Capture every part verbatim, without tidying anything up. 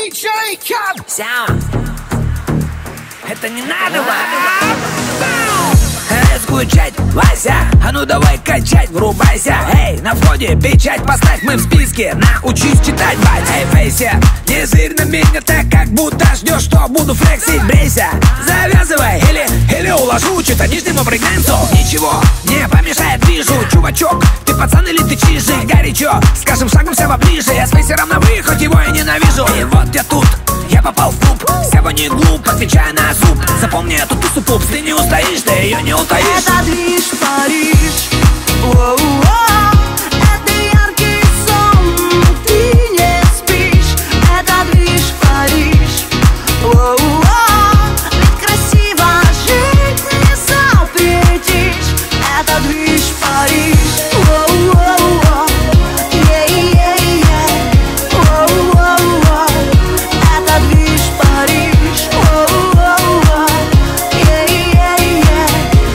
Саунд. Это не надо вам. Скучать, Вася, а ну давай качать, врубайся. Эй, на входе печать поставь, мы в списке. Научись читать, бать. Эй, Фейси, не зырь на меня так, как будто ждешь, что буду флексить. Брейся, завязывай, или, или уложу что-то нижнему брейкдэнсу. Ничего не помешает, вижу, чувачок. Ты пацан или ты чижик? Горячо, скажем шагом все поближе. Я с Фейсером на вы, хоть его и ненавижу. И вот я тут, я попал в клуб. Сегодня глуп, отвечая на зуб. Запомни эту тусу, пупс, ты не устоишь, ты ее не утаишь. Это движ Париж. Воу-воу. Это яркий сон, ты не спишь. Это движ Париж. Воу-воу. Ведь красиво жить не запретишь. Это движ Париж. Воу-воу-воу. Yeah-yeah-yeah. Воу-воу-воу. Это движ Париж. Воу-воу-воу. Yeah-yeah-yeah.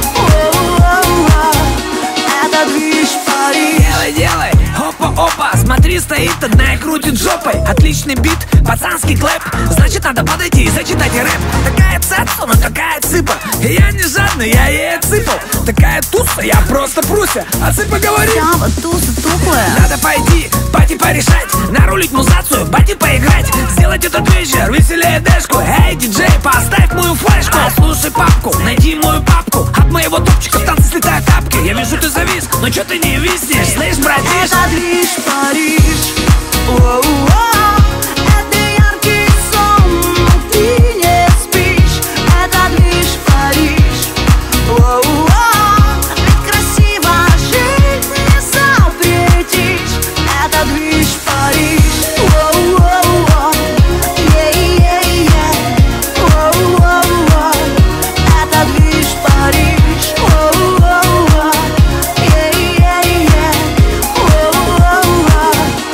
Это движ Париж. Делай, делай, опа-опа. Смотри, стоит одна и крутит жопой. Отличный бит, пацанский клэп. Значит, надо подойти и зачитать рэп. Такая цепса, но такая цыпа. И я не жадный, я ей отсыпал. Такая туса, я просто пруся. А цыпа говорит: я вот туса тухлая. надо пойти, пати порешать. Нарулить музацию, пати поиграть. Сделать этот вечер веселее дэшку. Эй, диджей, поставь мою флешку. Слушай папку, найди мою папку. От моего топчика в танце слетают тапки. Я вижу, ты завис, но чё ты не виснешь? Слышь, братиш? Это движ Париж. Воу-воу. Это яркий сон, ты не спишь. Это движ Париж. Воу-воу. Ведь красиво жить не запретишь. Это движ Париж. Воу-воу-воу. Yeah-yeah-yeah. Воу-воу-воу. Это движ Париж. Воу-воу-воу. Yeah-yeah-yeah. Воу-воу-воу.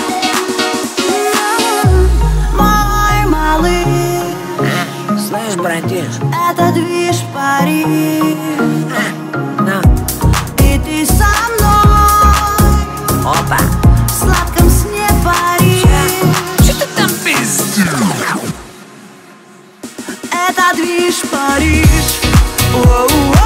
Мой малыш, Слышь, братиш? это движ Париж. На, И ты со мной опа. в сладком сне Париж. Чё ты там пиздишь? Это движ Париж. Воу-воу.